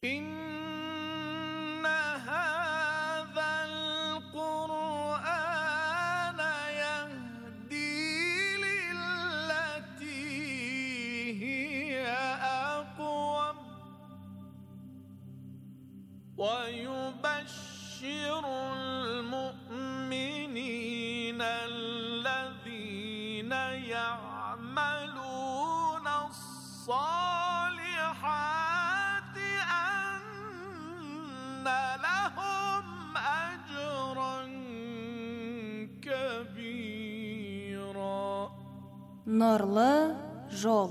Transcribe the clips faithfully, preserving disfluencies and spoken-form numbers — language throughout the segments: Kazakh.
إن هذا القرآن يهدي للتي هي أقوم ويبشر المؤمنين الذين يعملون الصالحات أن لهم أجرا كبيرا. Нурлы жол.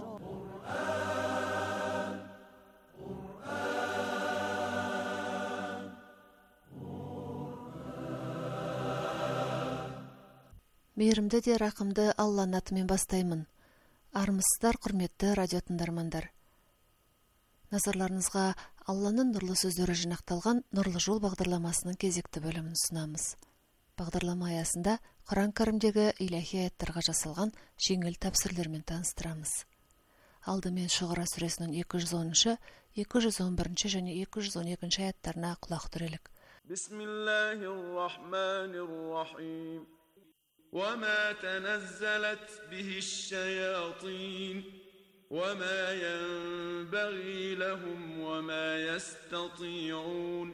Мейірімді де рақымды Алланың атымен бастаймын. Армысыздар, құрметті радио тыңдармандар. Назарларыңызға Алланың нұрлы сөздері жинақталған Нұрлы жол бағдарламасының кезекті бөлімін ұсынамыз. Бағдарлама аясында Құран кәрімдегі иләһи аяттарға жасалған жеңіл тәпсірлермен таныстырамыз. Алдымен Шуғара сүресінің екі жүз оныншы, екі жүз он бірінші және екі жүз он екінші аяттарына құлақ түрелік. Бисмиллахир-рахманир-рахим. وما تنزلت به الشياطين وما ينبغي لهم وما يستطيعون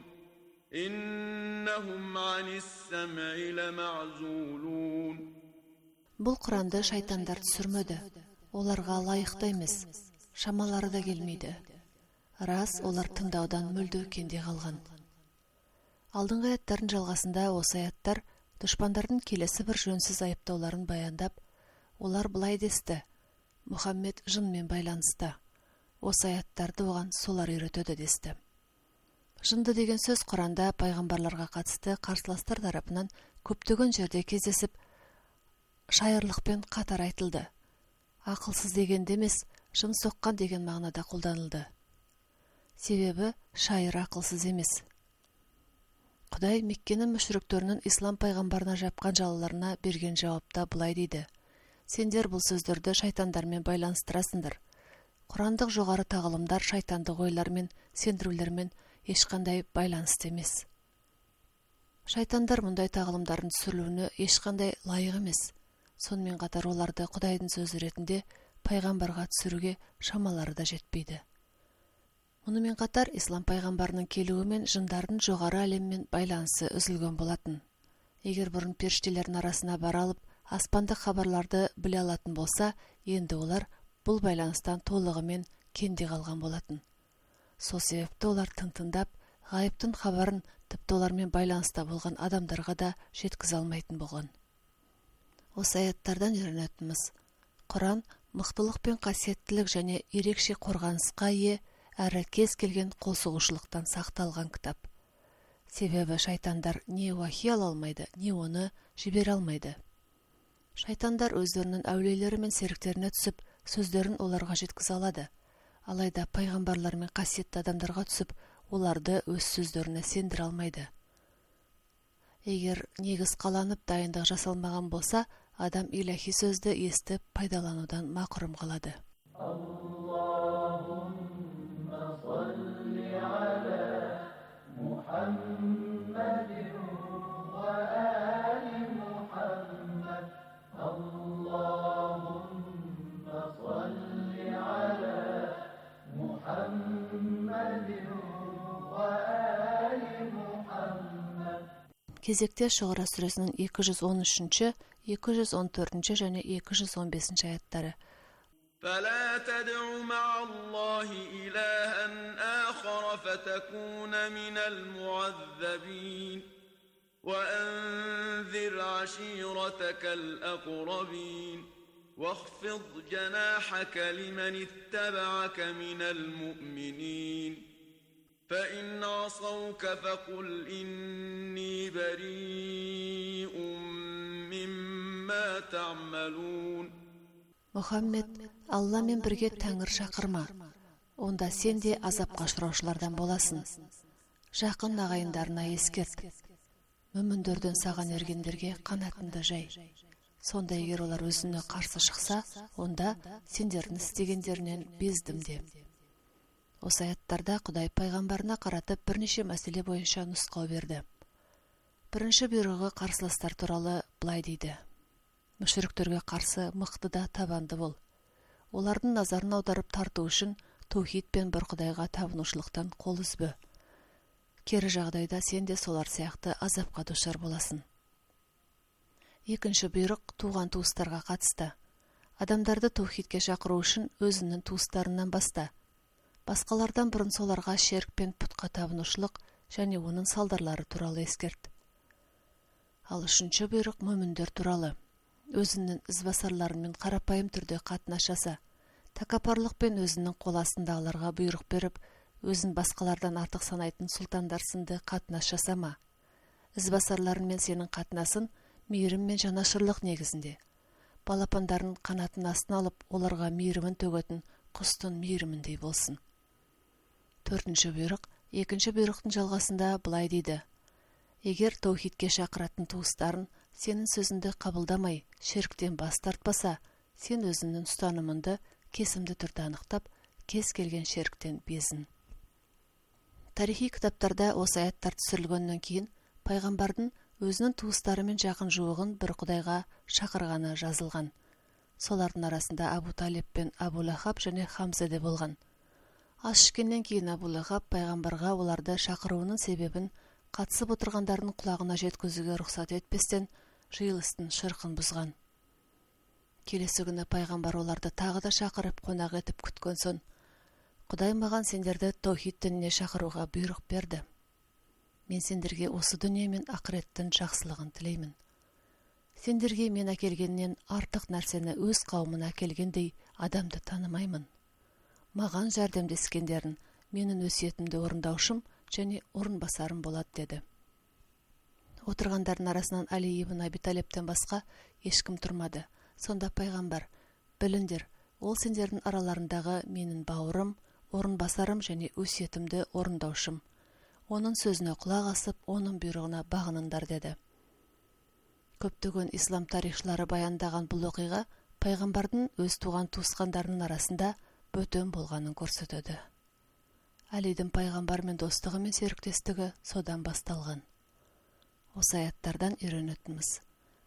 إنهم عن السمع لمعزولون. Бұл Құранды шайтандар түсірмеді. Оларға лайықты емес. Шамалары да келмейді. Рас, олар тыңдаудан мүлде кенде қалған. Алдыңғы аяттардың жалғасында осы аяттар дұшпандардың келесі бір жөнсіз айыптауларын баяндап, олар былай десті: Мұхаммед жынмен байланысты. Осы аяттарды оған солар үйретеді десті. Жынды деген сөз Құранда пайғамбарларға қатысты қарсыластар тарапынан көптеген жерде кездесіп, шайырлықпен қатар айтылды. Ақылсыз дегенде емес, жын соққан деген мағынада қолданылды. Себебі шайыр ақылсыз емес. Құдай Меккенің мүшриктерінің ислам пайғамбарына жапқан жалаларына берген жауапта былай дейді: Сендер бұл сөздерді шайтандармен байланыстырасыңдар. Құрандық жоғары тағылымдар шайтандық ойлармен, сендірулермен ешқандай байланысты емес. Шайтандар мұндай тағылымдардың түсірілуіне ешқандай лайық емес. Сонымен қатар оларды Құдайдың сөзі ретінде пайғамбарға түсіруге шамалары да жетпейді. Мұнымен қатар ислам пайғамбарының келуімен жындардың жоғары әлеммен байланысы үзілген болатын. Егер бұрын періштелердің арасына бара алып, аспандық хабарларды біле алатын болса, енді олар бұл байланыстан толығымен кенде қалған болатын. Сол себепті олар тың-тыңдап, ғайыптың хабарын тіпті олармен байланыста болған адамдарға да жеткізе алмайтын болған. Осы аяттардан үйренетініміз: Құран мықтылық пен қасиеттілік және ерекше қорғанысқа ие, әрі кез келген қолсоғушылықтан сақталған кітап. Себебі шайтандар не уахи ала алмайды, не оны жібере алмайды. Шайтандар өздерінің әулиелері мен серіктеріне түсіп, сөздерін оларға жеткізе алады. Алайда пайғамбарлар мен қасиетті адамдарға түсіп, оларды өз сөздеріне сендіре алмайды. Егер негіз қаланып дайындық жасалмаған болса, адам иләһи сөзді естіп пайдаланудан мақұрым қалады. Кезекте Шуғара сүресінің екі жүз он үшінші, екі жүз он төртінші және екі жүз он бесінші аяттары. فلا تدع مع الله إلها آخر فتكون من المعذبين وأنذر عشيرتك الأقربين واخفض جناحك لمن اتبعك من المؤمنين فإن عصوك فقل إني بريء مما تعملون. Мұхаммед, Алламен бірге тәңір шақырма, онда сен де азапқа ұшыраушылардан боласың. Жақын ағайындарына ескерт. Мүміндерден саған ергендерге қанатынды жай. Сонда егер олар өзіне қарсы шықса, онда сендердің істегендерінен бездім де. Осы аяттарда Құдай пайғамбарына қаратып бірнеше мәселе бойынша нұсқау берді. Бірінші бұйрығы қарсыластар туралы былай дейді: мүшриктерге қарсы мықты да табанды бол. Олардың назарын аударып тарту үшін таухид пен бір Құдайға табынушылықтан қол үзбе. Кері жағдайда сен де солар сияқты азапқа душар боласың. Екінші бұйрық туған туыстарға қатысты. Адамдарды таухидке шақыру үшін өзінің туыстарынан баста. Басқалардан бұрын соларға шерк пен пұтқа табынушылық және оның салдарлары туралы ескерт. Ал үшінші бұйрық мөміндер туралы. Өзінің ізбасарларымен қарапайым түрде қатынас жаса. Тәкаппарлық пен өзінің қол астындағыларға бұйрық беріп, өзін басқалардан артық санайтын сұлтандар сынды қатынас жасама. Ізбасарларымен сенің қатынасың мейірім мен жанашырлық негізінде. Балапандарын қанатын астына алып, оларға мейірімін төгетін құстың мейіріміндей болсын. Төртінші бұйрық, екінші бұйрықтың жалғасында былай дейді: егер таухидке шақыратын туыстарын сенің сөзіңді қабылдамай, шерктен бас тартпаса, сен өзіңнің ұстанымыңды кесімді түрде анықтап, кез келген шерктен безін. Тарихи кітаптарда осы аяттар түсірілгеннен кейін пайғамбардың өзінің туыстары мен жақын жуығын бір Құдайға шақырғаны жазылған. Солардың арасында Абу Талиб пен Абу Лахаб және Хамза де болған. Ас ішкеннен кейін Абу Лахаб пайғамбарға оларды шақыруының себебін қатысып отырғандардың құлағына жеткізуге рұқсат етпестен жиылыстың шырқын бұзған. Келесі күні пайғамбар оларды тағы да шақырып қонақ етіп күткен соң: Құдай маған сендерді таухид дініне шақыруға бұйрық берді. Мен сендерге осы дүние мен ақыреттің жақсылығын тілеймін. Сендерге мен әкелгеннен артық нәрсені өз қауымына әкелгендей адамды танымаймын. Маған жәрдемдескендерін менің өсиетімді орындаушым және орынбасарым болады деді. Отырғандардың арасынан Али ибн Аби Талибтен басқа ешкім тұрмады. Сонда пайғамбар: біліңдер, ол сендердің араларындағы менің бауырым, орынбасарым және өсиетімді орындаушым. Оның сөзіне құлақ асып, оның бұйрығына бағыныңдар деді. Көптеген ислам тарихшылары баяндаған бұл оқиға пайғамбардың өз туған туысқандарының арасында бөтен болғанын көрсетеді. Әлидің пайғамбармен достығы мен серіктестігі содан басталған. Осы аяттардан үйренетініміз: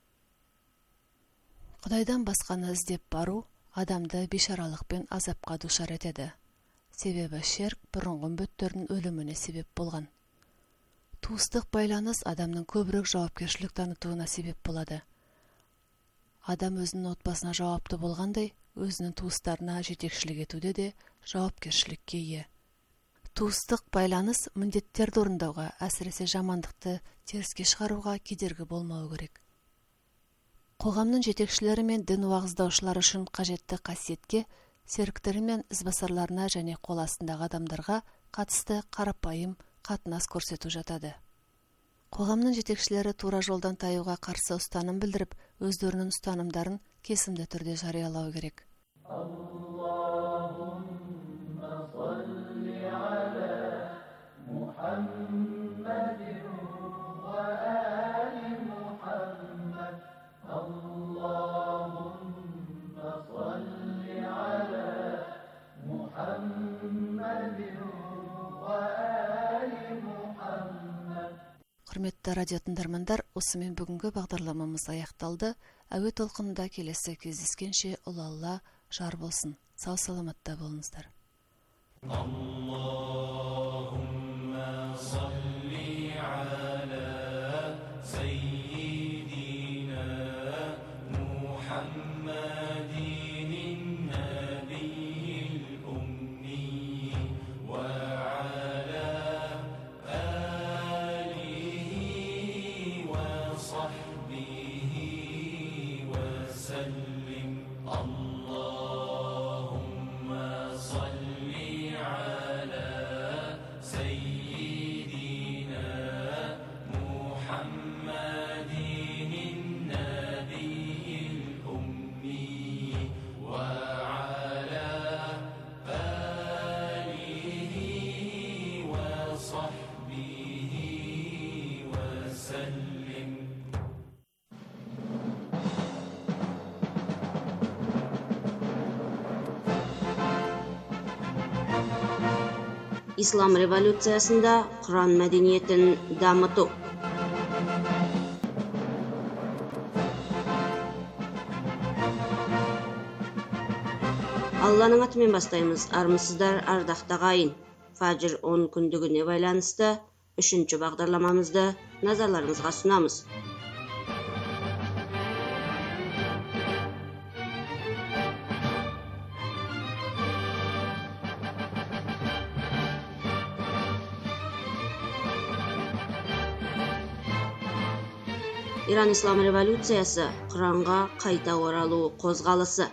Құдайдан басқаны іздеп бару адамды бейшаралық пен азапқа душар етеді. Себебі шерк бұрынғы үмбеттердің өліміне себеп болған. Туыстық байланыс адамның көбірек жауапкершілік танытуына себеп болады. Адам өзінің отбасына жауапты болғандай, өзінің туыстарына жетекшілік етуде де жауапкершілікке ие. Туыстық байланыс міндеттерді орындауға, әсіресе жамандықты теріске шығаруға кедергі болмауы керек. Қоғамның жетекшілері мен дін уағыздаушылары үшін қажетті қасиетке, серіктері мен ізбасарларына және қол астындағы адамдарға қатысты қарапайым қатынас көрсету жатады. Қоғамның жетекшілері тура жолдан таюға қарсы ұстаным білдіріп, өздерінің ұстанымдарын кесімді түрде жариялау керек. Құрметті радио тыңдармандар, осымен бүгінгі бағдарламамыз аяқталды. Әуе толқынында келесі кездескенше ұлы Алла жар болсын. Сау саламатта болыңыздар. Аллахумма салли аля саййидина Мухаммадин набийил умми ва اللهم صل على Ислам революциясында Құран мәдениетін дамыту. Алланың атымен бастаймыз. Армысыздар, ардақты ағайын. Фаджр он күндігіне байланысты үшінші бағдарламамызды назарларыңызға сұнамыз. Иран ислам революциясы, Құранға қайта оралу қозғалысы.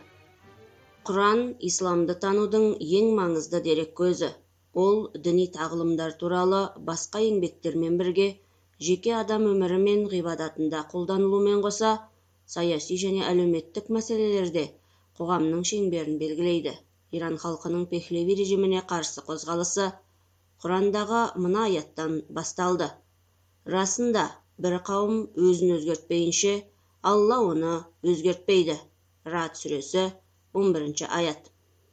Құран исламды танудың ең маңызды дерек көзі. Ол діни тағылымдар туралы басқа еңбектермен бірге жеке адам өмірі мен ғибадатында қолданылумен қоса, саяси және әлеуметтік мәселелерде қоғамның шеңберін белгілейді. Иран халқының Пехлеви режиміне қарсы қозғалысы Құрандағы мына аяттан басталды. Расында, бір қауым өзін өзгертпейінше, Алла оны өзгертпейді. Рад сүресі он бірінші аят.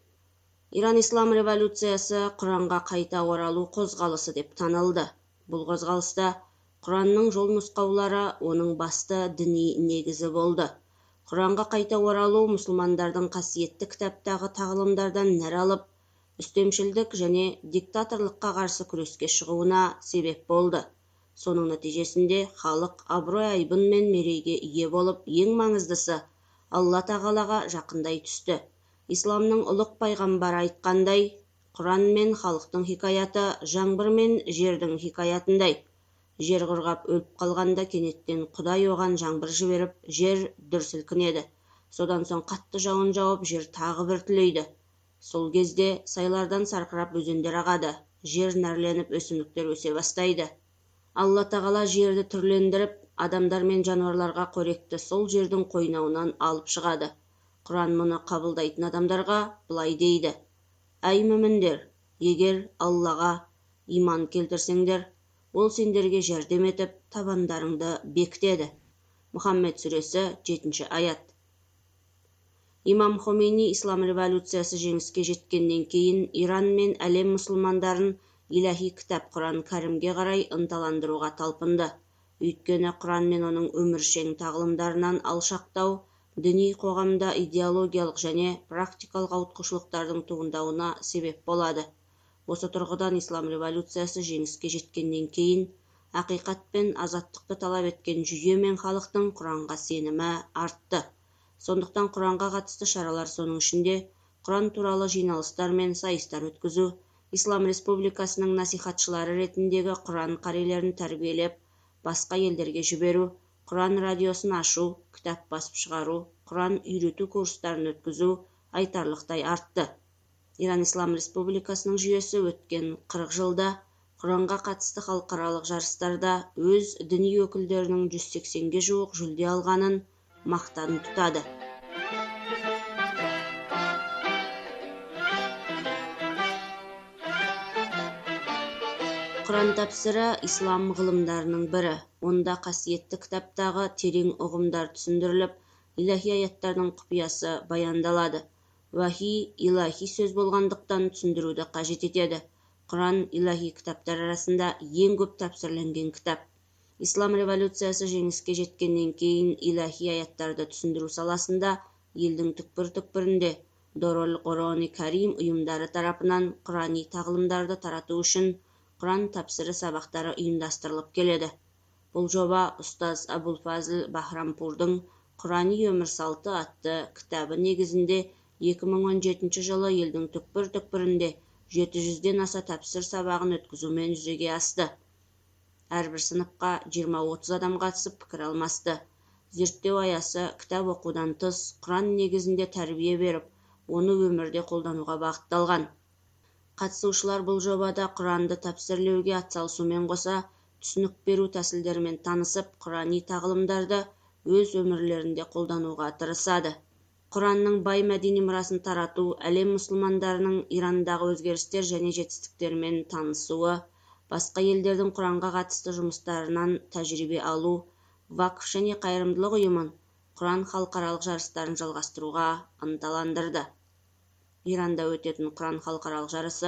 Иран ислам революциясы Құранға қайта оралу қозғалысы деп танылды. Бұл қозғалыста Құранның жол нұсқаулары оның басты діни негізі болды. Құранға қайта оралу мұсылмандардың қасиетті кітаптағы тағылымдардан нәр алып, үстемшілдік және диктаторлыққа қарсы күреске шығуына себеп болды. Соның нәтижесінде халық абырой-айбын мен мерейге ие болып, ең маңыздысы Алла тағалаға жақындай түсті. Исламның ұлық пайғамбары айтқандай, Құран мен халықтың хикаяты жаңбыр мен жердің хикаятындай. Жер құрғап өліп қалғанда кенеттен Құдай оған жаңбыр жіберіп, жер дүр сілкінеді. Содан соң қатты жауын жауып, жер тағы бір түлейді. Сол кезде сайлардан сарқырап өзендер ағады, жер нәрленіп өсімдіктер өсе бастайды. Алла тағала жерді түрлендіріп, адамдар мен жануарларға қоректі сол жердің қойнауынан алып шығады. Құран мұны қабылдайтын адамдарға былай дейді: Әй мүміндер, егер Аллаға иман келтірсеңдер, ол сендерге жәрдем етіп, табандарыңды бекітеді. Мұхаммед сүресі жетінші аят. Имам Хомейни ислам революциясы жеңіске жеткеннен кейін Иран мен әлем мұсылмандарын иләһи кітап Құран кәрімге қарай ынталандыруға талпынды. Өйткені Құран мен оның өміршең тағылымдарынан алшақтау діни қоғамда идеологиялық және практикалық ауытқушылықтардың туындауына себеп болады. Осы тұрғыдан ислам революциясы жеңіске жеткеннен кейін ақиқат пен азаттықты талап еткен жүйе мен халықтың Құранға сенімі артты. Сондықтан Құранға қатысты шаралар, соның ішінде Құран туралы жиналыстар мен сайыстар өткізу, Ислам Республикасының насихатшылары ретіндегі Құран қарилерін тәрбиелеп, басқа елдерге жіберу, Құран радиосын ашу, кітап басып шығару, Құран үйрету курстарын өткізу айтарлықтай артты. Иран Ислам Республикасының жүйесі өткен қырық жылда Құранға қатысты халықаралық жарыстарда өз діни өкілдерінің жүз сексенге жуық жүлде алғанын мақтан тұтады. Құран тәпсірі ислам ғылымдарының бірі. Онда қасиетті кітаптағы терең ұғымдар түсіндіріліп, иләһи аяттардың құпиясы баяндалады. Уахи иләһи сөз болғандықтан түсіндіруді қажет етеді. Құран иләһи кітаптар арасында ең көп тәпсірленген кітап. Ислам революциясы жеңіске жеткеннен кейін иләһи аяттарды түсіндіру саласында елдің түкпір-түкпірінде Дорол Қорони Карим ұйымдары тарапынан құрани тағылымдарды тарату үшін Құран тәпсірі сабақтары ұйымдастырылып келеді. Бұл жоба ұстаз Абул-Фазл Бахрампурдың Құрани өмір салты атты кітабы негізінде екі мың он жетінші жылы елдің түкпір-түкпірінде жеті жүзден аса тәпсір сабағын өткізумен жүзеге асты. Әрбір сыныпқа жиырма отыз адам қатысып пікір алмасты. Зерттеу аясы кітап оқудан тыс Құран негізінде тәрбие беріп, оны өмірде қолдануға бағытталған. Қатысушылар бұл жобада Құранды тәпсірлеуге атсалысумен қоса, түсінік беру тәсілдерімен танысып, құрани тағылымдарды өз өмірлерінде қолдануға тырысады. Құранның бай мәдени мұрасын тарату, әлем мұсылмандарының Ирандағы өзгерістер және жетістіктермен танысуы, басқа елдердің Құранға қатысты жұмыстарынан тәжірибе алу, вакф және қайырымдылық ұйымын Құран халықаралық жарыстарын жалғастыруға ынталандырды. Иранда өтетін Құран халықаралық жарысы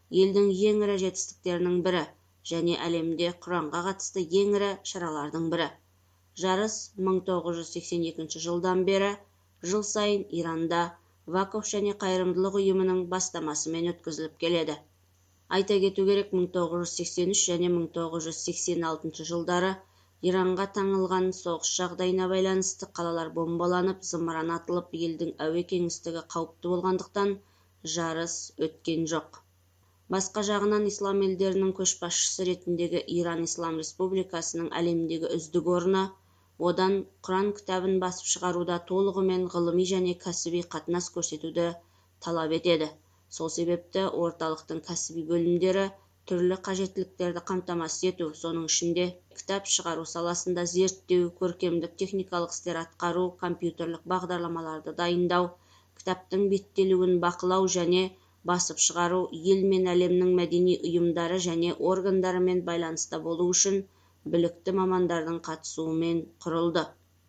елдің ең ірі жетістіктерінің бірі және әлемде Құранға қатысты ең ірі шаралардың бірі. Жарыс мың тоғыз жүз сексен екінші жылдан бері жыл сайын Иранда Вакф және қайырымдылық ұйымының бастамасымен өткізіліп келеді. Айта кету керек, мың тоғыз жүз сексен үш және мың тоғыз жүз сексен алтыншы жылдары Иранға таңылған соғыс жағдайына байланысты қалалар бомбаланып, зымыран атылып, елдің әуе кеңістігі қауіпті болғандықтан жарыс өткен жоқ. Басқа жағынан, ислам елдерінің көшбасшысы ретіндегі Иран Ислам Республикасының әлемдегі үздік орны, одан Құран кітабын басып шығаруда толығымен ғылыми және кәсіби қатынас көрсетуді талап етеді. Сол себепті орталықтың кәсіби бөлімдері түрлі қажеттіліктерді қамтамасыз ету, соның ішінде кітап шығару саласында зерттеу, көркемдік техникалық істер атқару, компьютерлік бағдарламаларды дайындау, кітаптың беттелуін бақылау және басып шығару, ел мен әлемнің мәдени ұйымдары және органдарымен байланыста болу үшін білікті мамандардың қатысуымен құрылды.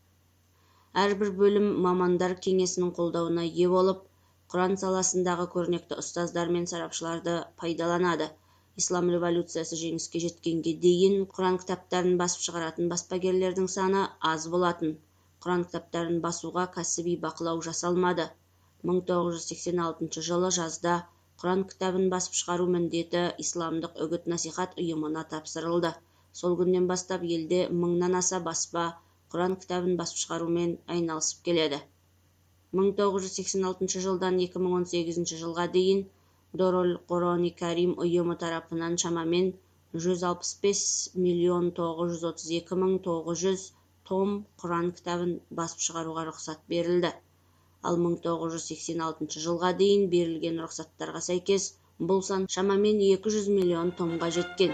Әрбір бөлім мамандар кеңесінің қолдауына ие болып, Құран саласындағы көрнекті ұстаздар мен сарапшыларды пайдаланады. Ислам революциясы жеңіске жеткенге дейін Құран кітаптарын басып шығаратын баспагерлердің саны аз болатын. Құран кітаптарын басуға кәсіби бақылау жасалмады. мың тоғыз жүз сексен алтыншы жылы жазда Құран кітабын басып шығару міндеті Исламдық үгіт-насихат ұйымына тапсырылды. Сол күннен бастап елде мыңнан аса баспа Құран кітабын басып шығарумен айналысып келеді. мың тоғыз жүз сексен алтыншы жылдан екі мың он сегізінші жылға дейін Дорол Қурани Карим ұйымы тарапынан шамамен жүз алпыс бес миллион тоғыз жүз отыз екі мың тоғыз жүз том Құран кітабын басып шығаруға рұқсат берілді. Ал мың тоғыз жүз сексен алтыншы жылға дейін берілген рұқсаттарға сәйкес бұл сан шамамен екі жүз миллион томға жеткен.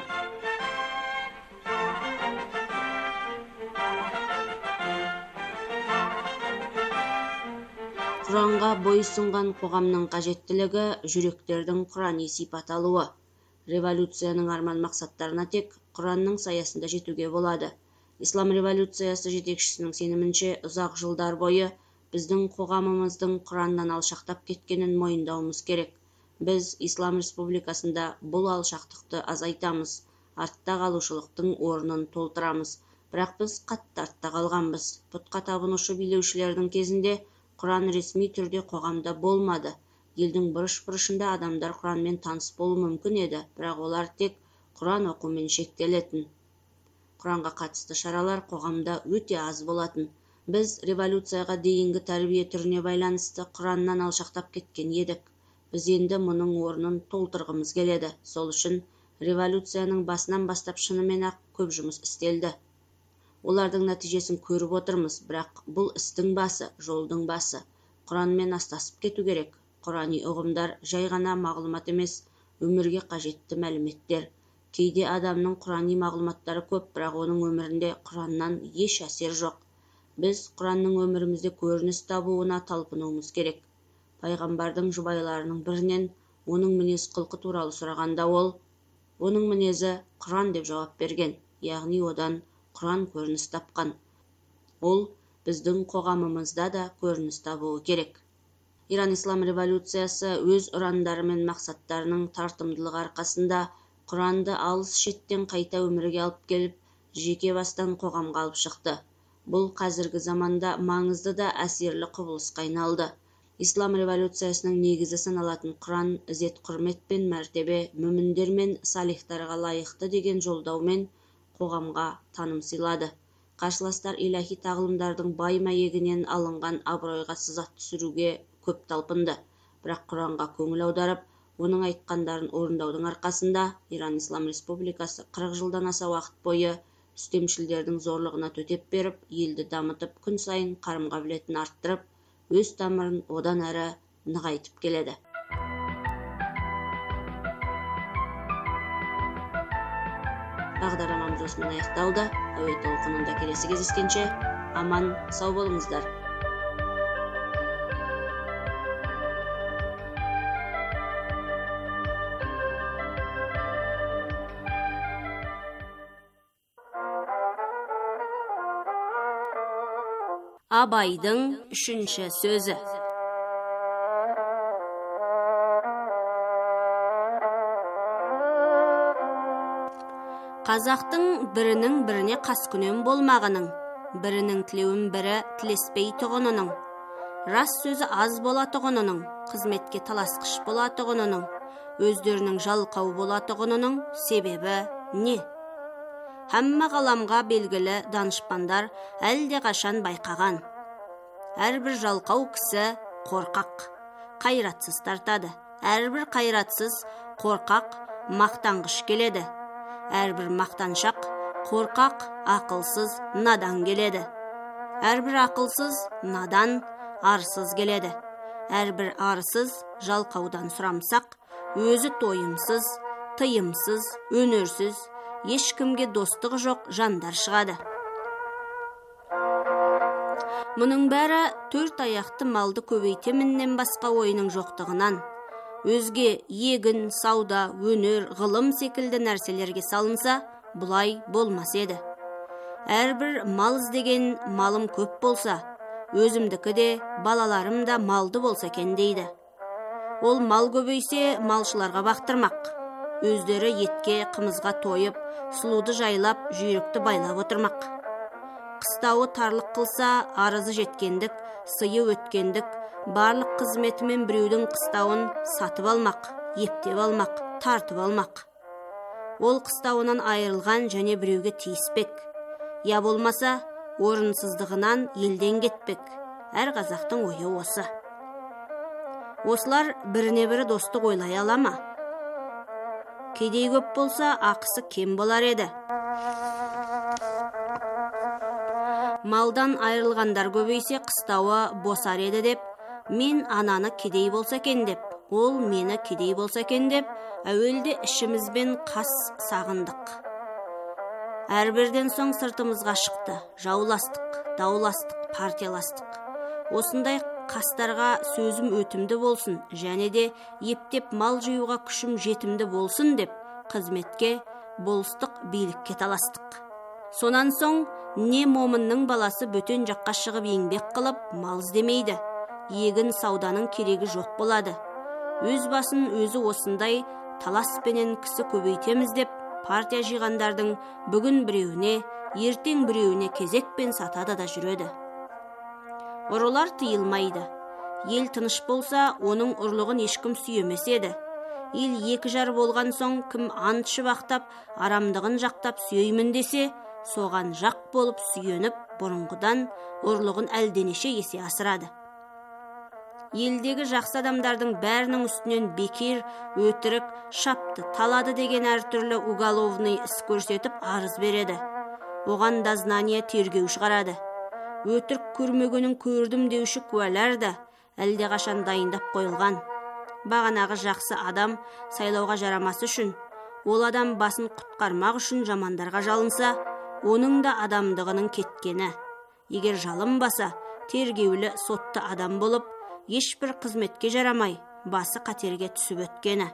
Құранға бойұсынған қоғамның қажеттілігі жүректердің Құрани сипат алуы. Революцияның арман мақсаттарына тек Құранның саясында жетуге болады. Ислам революциясы жетекшісінің сенімінше ұзақ жылдар бойы біздің қоғамымыздың Құраннан алшақтап кеткенін мойындауымыз керек. Біз Ислам республикасында бұл алшақтықты азайтамыз, артта қалушылықтың орнын толтырамыз. Бірақ біз қатты артта қалғанбыз. Пұтқа табынушы билеушілердің кезінде Құран ресми түрде қоғамда болмады. Елдің бұрыш-бұрышында адамдар Құранмен таныс болу мүмкін еді, бірақ олар тек Құран оқумен шектелетін. Құранға қатысты шаралар қоғамда өте аз болатын. Біз революцияға дейінгі тәрбие түріне байланысты Құраннан алшақтап кеткен едік. Біз енді мұның орнын толтырғымыз келеді. Сол үшін революцияның басынан бастап шынымен-ақ көп жұмыс істелді. Олардың нәтижесін көріп отырмыз, бірақ бұл істің басы, жолдың басы. Құранмен астасып кету керек. Құрани ұғымдар жай ғана мағлұмат емес, өмірге қажетті мәліметтер. Кейде адамның Құрани мағлұматтары көп, бірақ оның өмірінде Құраннан еш әсер жоқ. Біз Құранның өмірімізде көрініс табуына талпынуымыз керек. Пайғамбардың жұбайларының бірінен оның мінез құлқы туралы сұрағанда ол, оның мінезі Құран деп жауап берген, яғни одан Құран көрініс тапқан. Ол біздің қоғамымызда да көрініс табуы керек. Иран Ислам революциясы өз ұрандары мен мақсаттарының тартымдылығы арқасында Құранды алыс шеттен қайта өмірге алып келіп, жеке бастан қоғамға алып шықты. Бұл қазіргі заманда маңызды да әсерлі құбылысқа айналды. Ислам революциясының негізі саналатын Құран ізет құрмет пен мәртебе, мүміндер мен салихтарға лайықты деген жолдаумен қоғамға таным сыйлады. Қарсыластар илахи тағылымдардың бай мәйегінен алынған абыройға сызат түсіруге көп талпынды. Бірақ Құранға көңіл аударып, оның айтқандарын орындаудың арқасында Иран Ислам Республикасы қырық жылдан аса уақыт бойы үстемшілдердің зорлығына төтеп беріп, елді дамытып, күн сайын қарым-қабілетін арттырып, өз тамырын одан әрі нығайтып келеді. Бағдарламамыз осымен аяқталды. Әуе толқынында келесі кездескенше аман сау болыңыздар. Абайдың үшінші сөзі. Қазақтың бірінің біріне қаскүнем болмағының, бірінің тілеуін бірі тілеспей тұғынының, рас сөзі аз бола тұғынының, қызметке таласқыш бола тұғынының, өздерінің жалқау бола тұғынының себебі не? Хамма ғаламға белгілі данышпандар әлде қашан байқаған. Әрбір жалқау кісі қорқақ, қайратсыз тартады. Әрбір қайратсыз қорқақ мақтанғыш келеді. Әрбір мақтаншақ қорқақ ақылсыз надан келеді. Әрбір ақылсыз надан арсыз келеді. Әрбір арсыз жалқаудан сұрамсақ, өзі тойымсыз, тыйымсыз, өнерсіз, ешкімге достығы жоқ жандар шығады. Мұның бәрі төрт аяқты малды көбейтеміннен басқа ойының жоқтығынан, өзге егін, сауда, өнер, ғылым секілді нәрселерге салынса, бұлай болмас еді. Әрбір мал іздеген малым көп болса, өзімдікі де, балаларым да малды болса екен дейді. Ол мал көбейсе, малшыларға бақтырмақ. Өздері етке, қымызға тойып, сұлуды жайлап, жүйрікті байлап отырмақ. Қыстауы тарлық қылса, арызы жеткендік, сыйы өткендік, барлық қызметімен біреудің қыстауын сатып алмақ, ептеп алмақ, тартып алмақ. Ол қыстауынан айырылған және біреуге тиіспек. Я болмаса, орынсыздығынан елден кетпек. Әр қазақтың ойы осы. Осылар біріне бірі достық ойлай ала ма? Кедей көп болса, ақысы кем болар еді. Малдан айырылғандар көбейсе, қыстауы босар еді деп, мен ананы кедей болса екен деп, ол мені кедей болса екен деп, әуелде ішімізбен қас сағындық. Әрбірден соң сыртымызға шықты, жауластық, дауластық, партияластық. Осындай қастарға сөзім өтімді болсын, және де ептеп мал жиюға күшім жетімді болсын деп, қызметке, болыстық, билікке таластық. Сонан соң, не момынның баласы бөтен жаққа шығып еңбек қылып, мал іздемейді. Егін сауданың керегі жоқ болады. Өз басын өзі осындай таласпенен кісі көбейтеміз деп, партия жиғандардың бүгін біреуіне, ертең біреуіне кезекпен сатады да жүреді. Ұрылар тыйылмайды. Ел тыныш болса, оның ұрлығын ешкім сүйемес еді. Ел екі жар болған соң, кім ант шыбақтап, арамдығын жақтап сүйеймін десе, соған жақ болып сүйеніп, бұрынғыдан ұрлығын әлденеше есе асырады. Елдегі жақсы адамдардың бәрінің үстінен бекер, өтірік, шапты, талады деген әртүрлі уголовный іс көрсетіп арыз береді. Оған дознание тергеу шығарады. Өтірік көрмегенін көрдім деуші куәлар да әлде қашан дайындап қойылған. Бағанағы жақсы адам сайлауға жарамасы үшін, ол адам басын құтқармақ үшін жамандарға жалынса, оның да адамдығының кеткені. Егер жалынбаса, тергеулі сотты адам болып, ешбір қызметке жарамай, басы қатерге түсіп өткені.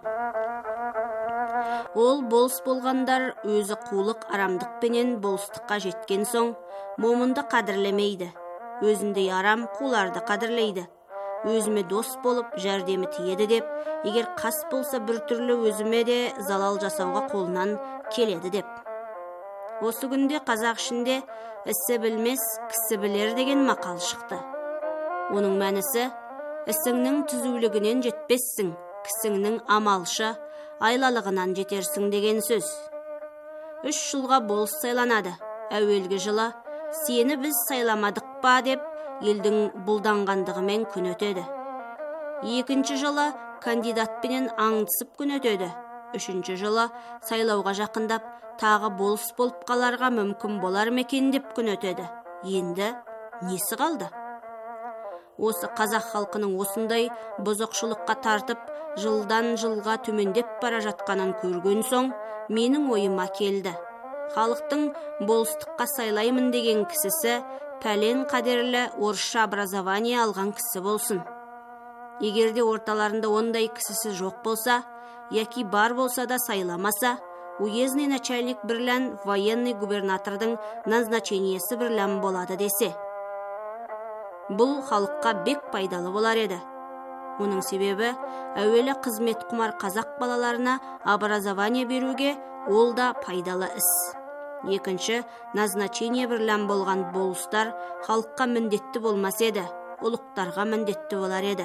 Ол болыс болғандар өзі қулық арамдықпенен болыстыққа жеткен соң, момынды қадірлемейді. Өзіндей арам қуларды қадірлейді. Өзіме дос болып, жәрдемі тиеді деп, егер қас болса бір түрлі өзіме де залал жасауға қолынан келеді деп. Осы күнде қазақ ішінде ісі білмес, кісі білер деген мақал шықты. Оның мәнісі, ісіңнің түзулігінен жетпессің, кісіңнің амалшы, айлалығынан жетерсің деген сөз. Үш жылға болыс сайланады. Әуелгі жылы, сені біз сайламадық па деп, елдің бұлданғандығымен күн өтеді. Екінші жылы, кандидатпенен аңдысып күн өтеді. Үшінші жылы, сайлауға жақындап, тағы болыс болып қаларға мүмкін болар мекен деп күн өтеді. Енді несі қалды? Осы қазақ халқының осындай бұзықшылыққа тартып, жылдан жылға төмендеп бара жатқанын көрген соң, менің ойыма келді. Халықтың болыстыққа сайлаймын деген кісісі пәлен қадерлі орысша образование алған кісі болсын. Егерде орталарында ондай кісісі жоқ болса, яки бар болса да сайламаса, уездный начальник бірлән военный губернатордың назначениесі бірлән болады десе. Бұл халыққа бек пайдалы болар еді. Оның себебі әуелі қызмет құмар қазақ балаларына образование беруге ол да пайдалы іс. Екінші, назначение бірлән болған болыстар халыққа міндетті болмас еді, ұлықтарға міндетті болар еді.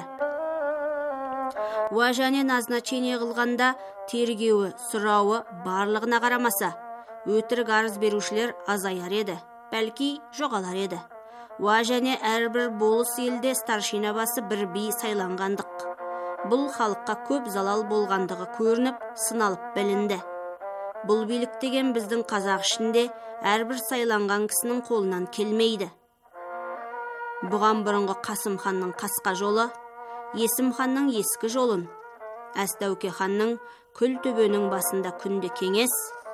Уа және назначение қылғанда тергеуі, сұрауы барлығына қарамаса, өтірік арыз берушілер азаяр еді, бәлки жоғалар еді. Уа және әрбір болыс елде старшина басы бір би сайланғандық. Бұл халыққа көп залал болғандығы көрініп, сыналып білінді. Бұл билік деген біздің қазақ ішінде әрбір сайланған кісінің қолынан келмейді. Бұған бұрынғы Қасым ханның қасқа жолы, Есім ханның ескі жолын, Әстәуке ханның күл төбенің басында күнде кеңес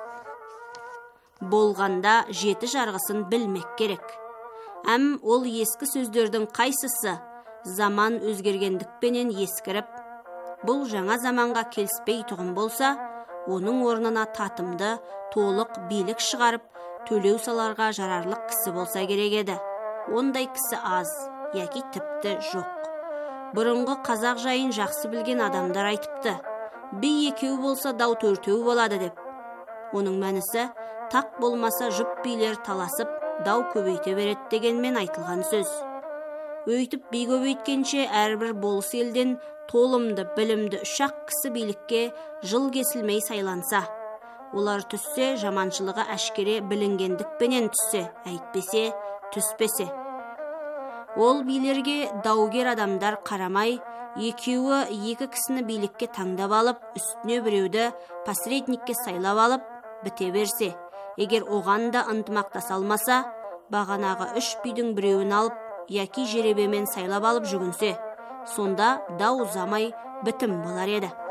болғанда жеті жарғысын білмек керек. Әм ол ескі сөздердің қайсысы заман өзгергендікпенен ескіріп, бұл жаңа заманға келіспей тұғын болса, оның орнына татымды, толық билік шығарып, төлеу саларға жарарлық кісі болса керек еді. Ондай кісі аз, яки тіпті жоқ. Бұрынғы қазақ жайын жақсы білген адамдар айтыпты, би екеу болса дау төртеу болады деп. Оның мәнісі, тақ болмаса жұп билер таласып, дау көбейте береді дегенмен айтылған сөз. Өйтіп би көбейткенше әрбір болыс елден толымды, білімді үш-ақ кісі билікке жыл кесілмей сайланса, олар түссе жаманшылығы әшкере білінгендікпенен түссе, әйтпесе, түспесе. Ол билерге даугер адамдар қарамай, екеуі екі кісіні билікке таңдап алып, үстіне біреуді посредникке сайлап алып, біте берсе, егер оған да ынтымақтас алмаса, бағанағы үш бидің біреуін алып, яки жеребемен сайлап алып жүгінсе, сонда дау ұзамай бітім болар еді.